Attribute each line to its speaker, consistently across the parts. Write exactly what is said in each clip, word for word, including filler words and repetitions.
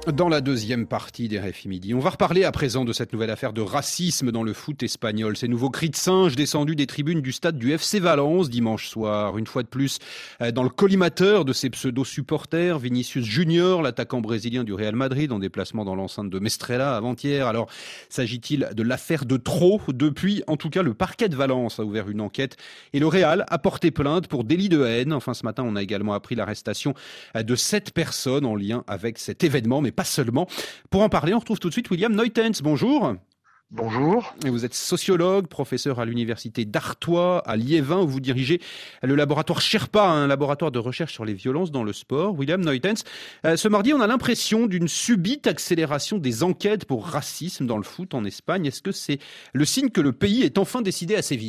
Speaker 1: Dans la deuxième partie des R F I Midi, on va reparler à présent de cette nouvelle affaire de racisme dans le foot espagnol. Ces nouveaux cris de singe descendus des tribunes du stade du F C Valence dimanche soir. Une fois de plus, dans le collimateur de ces pseudo-supporters, Vinicius Junior, l'attaquant brésilien du Real Madrid, en déplacement dans l'enceinte de Mestalla avant-hier. Alors, s'agit-il de l'affaire de trop? Depuis, en tout cas, le parquet de Valence a ouvert une enquête et le Real a porté plainte pour délit de haine. Enfin, ce matin, on a également appris l'arrestation de sept personnes en lien avec cet événement, mais pas seulement. Pour en parler, on retrouve tout de suite William Neutens. Bonjour.
Speaker 2: Bonjour.
Speaker 1: Et vous êtes sociologue, professeur à l'université d'Artois, à Liévin, où vous dirigez le laboratoire Sherpa, un laboratoire de recherche sur les violences dans le sport. William Neutens, euh, ce mardi, on a l'impression d'une subite accélération des enquêtes pour racisme dans le foot en Espagne. Est-ce que c'est le signe que le pays est enfin décidé à sévir ?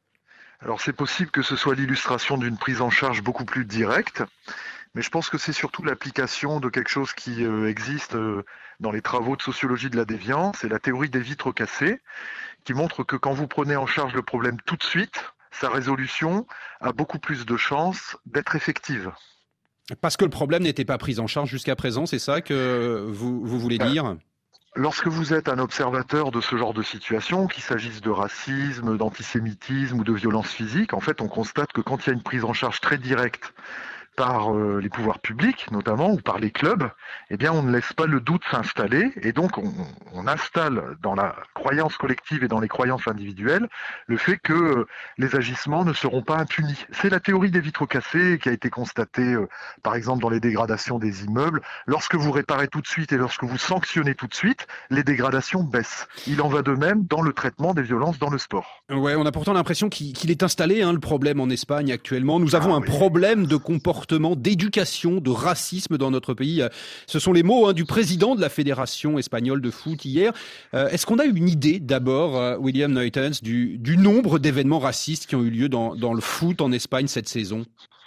Speaker 2: Alors c'est possible que ce soit l'illustration d'une prise en charge beaucoup plus directe. Mais je pense que c'est surtout l'application de quelque chose qui euh, existe euh, dans les travaux de sociologie de la déviance, c'est la théorie des vitres cassées, qui montre que quand vous prenez en charge le problème tout de suite, sa résolution a beaucoup plus de chances d'être effective.
Speaker 1: Parce que le problème n'était pas pris en charge jusqu'à présent, c'est ça que vous, vous voulez dire ?
Speaker 2: Lorsque vous êtes un observateur de ce genre de situation, qu'il s'agisse de racisme, d'antisémitisme ou de violence physique, en fait on constate que quand il y a une prise en charge très directe par euh, les pouvoirs publics notamment, ou par les clubs, eh bien on ne laisse pas le doute s'installer, et donc on, on installe dans la croyance collective et dans les croyances individuelles le fait que euh, les agissements ne seront pas impunis. C'est la théorie des vitres cassées qui a été constatée euh, par exemple dans les dégradations des immeubles. Lorsque vous réparez tout de suite et lorsque vous sanctionnez tout de suite, les dégradations baissent. Il en va de même dans le traitement des violences dans le sport.
Speaker 1: Ouais, on a pourtant l'impression qu'il, qu'il est installé, hein, le problème en Espagne actuellement. Nous avons
Speaker 2: Ah,
Speaker 1: un
Speaker 2: oui.
Speaker 1: problème de comportement, d'éducation, de racisme dans notre pays. Ce sont les mots hein, du président de la Fédération espagnole de foot hier. Euh, est-ce qu'on a une idée d'abord, euh, William Neutens, du, du nombre d'événements racistes qui ont eu lieu dans, dans le foot en Espagne cette saison ?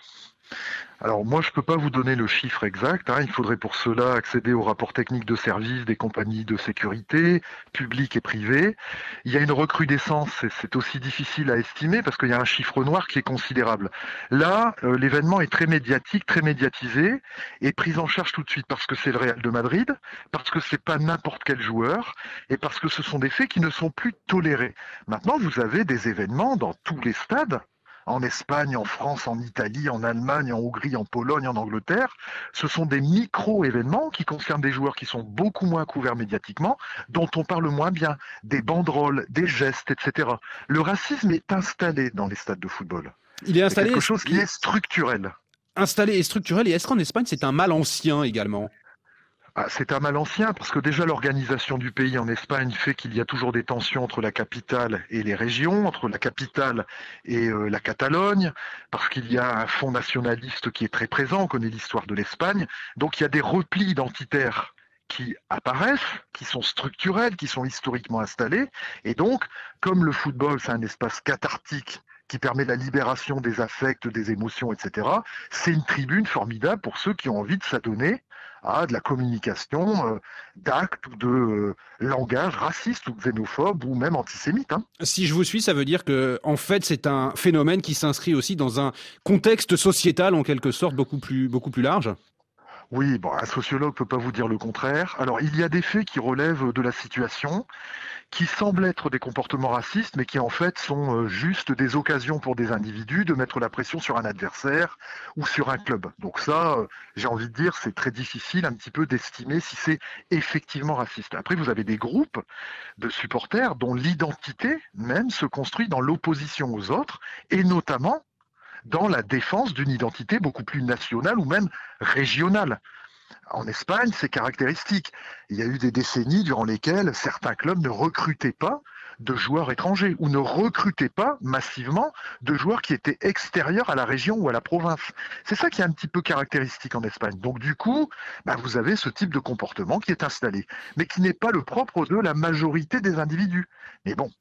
Speaker 2: Alors moi, je ne peux pas vous donner le chiffre exact. Hein. Il faudrait pour cela accéder aux rapports techniques de service des compagnies de sécurité, publiques et privées. Il y a une recrudescence, et c'est aussi difficile à estimer parce qu'il y a un chiffre noir qui est considérable. Là, euh, l'événement est très médiatique, très médiatisé et pris en charge tout de suite parce que c'est le Real de Madrid, parce que c'est pas n'importe quel joueur et parce que ce sont des faits qui ne sont plus tolérés. Maintenant, vous avez des événements dans tous les stades. En Espagne, en France, en Italie, en Allemagne, en Hongrie, en Pologne, en Angleterre. Ce sont des micro-événements qui concernent des joueurs qui sont beaucoup moins couverts médiatiquement, dont on parle moins bien, des banderoles, des gestes, et cetera. Le racisme est installé dans les stades de football.
Speaker 1: Il est installé.
Speaker 2: C'est quelque chose qui est structurel.
Speaker 1: Installé et structurel. Et est-ce qu'en Espagne, c'est un mal ancien également ?
Speaker 2: Ah, c'est un mal ancien parce que déjà l'organisation du pays en Espagne fait qu'il y a toujours des tensions entre la capitale et les régions, entre la capitale et euh, la Catalogne, parce qu'il y a un fond nationaliste qui est très présent, on connaît l'histoire de l'Espagne, donc il y a des replis identitaires qui apparaissent, qui sont structurels, qui sont historiquement installés, et donc comme le football c'est un espace cathartique qui permet la libération des affects, des émotions, et cetera, c'est une tribune formidable pour ceux qui ont envie de s'adonner à de la communication, euh, d'actes ou de euh, langage raciste ou xénophobe ou même antisémite. Hein.
Speaker 1: Si je vous suis, ça veut dire que, en fait, c'est un phénomène qui s'inscrit aussi dans un contexte sociétal, en quelque sorte, beaucoup plus, beaucoup plus large.
Speaker 2: Oui, bon, un sociologue peut pas vous dire le contraire. Alors, il y a des faits qui relèvent de la situation, qui semblent être des comportements racistes, mais qui en fait sont euh, juste des occasions pour des individus de mettre la pression sur un adversaire ou sur un club. Donc ça, euh, j'ai envie de dire, c'est très difficile un petit peu d'estimer si c'est effectivement raciste. Après, vous avez des groupes de supporters dont l'identité même se construit dans l'opposition aux autres, et notamment dans la défense d'une identité beaucoup plus nationale ou même régionale. En Espagne, c'est caractéristique. Il y a eu des décennies durant lesquelles certains clubs ne recrutaient pas de joueurs étrangers ou ne recrutaient pas massivement de joueurs qui étaient extérieurs à la région ou à la province. C'est ça qui est un petit peu caractéristique en Espagne. Donc du coup, bah, vous avez ce type de comportement qui est installé, mais qui n'est pas le propre de la majorité des individus. Mais bon,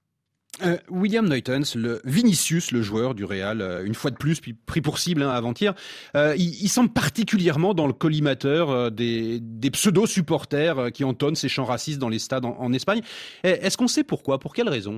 Speaker 1: Euh, William Neutens, le Vinicius, le joueur du Real, euh, une fois de plus, puis pris pour cible hein, avant-hier, euh, il, il semble particulièrement dans le collimateur euh, des, des pseudo-supporters euh, qui entonnent ces chants racistes dans les stades en, en Espagne. Et, est-ce qu'on sait pourquoi ? Pour quelle raison ?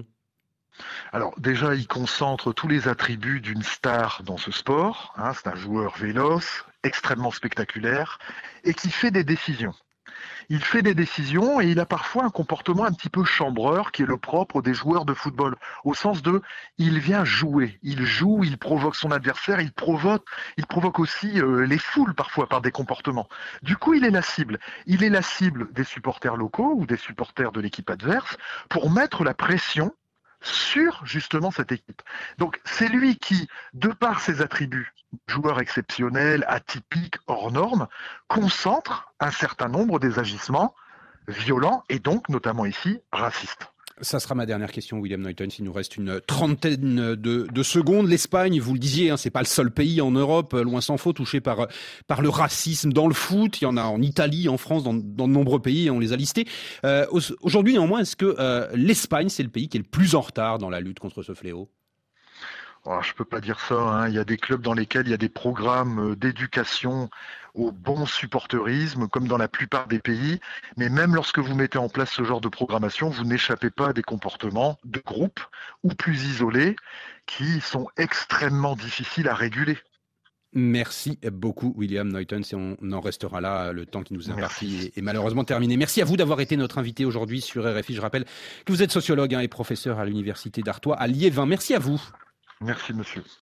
Speaker 2: Alors déjà, il concentre tous les attributs d'une star dans ce sport. Hein, c'est un joueur véloce, extrêmement spectaculaire, et qui fait des décisions. Il fait des décisions et il a parfois un comportement un petit peu chambreur qui est le propre des joueurs de football, au sens de il vient jouer, il joue, il provoque son adversaire, il provoque, il provoque aussi euh, les foules parfois par des comportements. Du coup, il est la cible. Il est la cible des supporters locaux ou des supporters de l'équipe adverse pour mettre la pression sur justement cette équipe. Donc c'est lui qui, de par ses attributs, joueur exceptionnel, atypique, hors norme, concentre un certain nombre des agissements violents et donc notamment ici racistes.
Speaker 1: Ça sera ma dernière question, William Knighton. Il nous reste une trentaine de, de secondes. L'Espagne, vous le disiez, hein, c'est pas le seul pays en Europe, loin s'en faut, touché par, par le racisme dans le foot. Il y en a en Italie, en France, dans, dans de nombreux pays, on les a listés. Euh, aujourd'hui, néanmoins, est-ce que euh, l'Espagne, c'est le pays qui est le plus en retard dans la lutte contre ce fléau ?
Speaker 2: Oh, je peux pas dire ça, hein. Il y a des clubs dans lesquels il y a des programmes d'éducation au bon supporterisme, comme dans la plupart des pays. Mais même lorsque vous mettez en place ce genre de programmation, vous n'échappez pas à des comportements de groupe ou plus isolés qui sont extrêmement difficiles à réguler.
Speaker 1: Merci beaucoup, William Knighton. Et on en restera là. Le temps qui nous est imparti est malheureusement terminé. Merci à vous d'avoir été notre invité aujourd'hui sur R F I. Je rappelle que vous êtes sociologue hein, et professeur à l'Université d'Artois à Liévin. Merci à vous.
Speaker 2: Merci, monsieur.